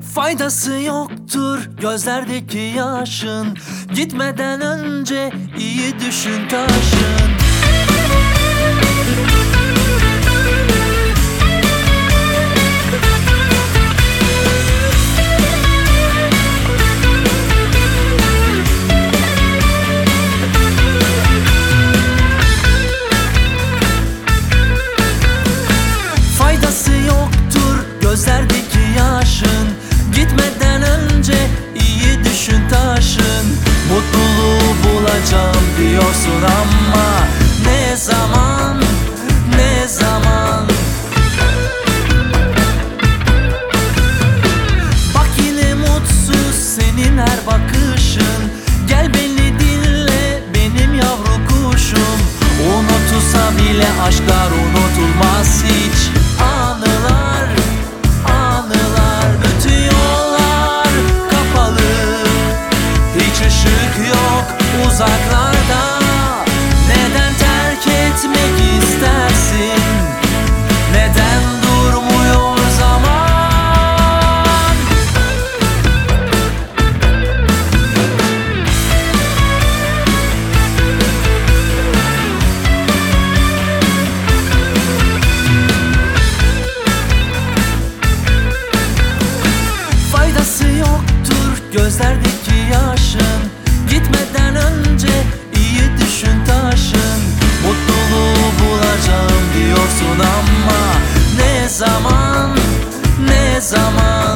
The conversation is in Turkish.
Faydası yoktur gözlerdeki yaşın. Gitmeden önce iyi düşün taşın. Faydası yoktur gözlerdeki yaşın. Gitmeden önce iyi düşün taşın. Mutluluğu bulacağım diyorsun ama ne zaman, ne zaman? Bak yine mutsuz senin her bakışın. Gel beni dinle benim yavru kuşum. Unutulsa bile aşklar unutulmaz hiç. Anılar, anılar, bütün yollar kapalı. Hiç ışık yok uzaklarda. Neden terk etmek istersin? Neden durmuyor zaman? Faydası yoktur gözlerdeki yaşın. Gitmeden önce iyi düşün taşın. Mutluluğu bulacağım diyorsun ama ne zaman, ne zaman?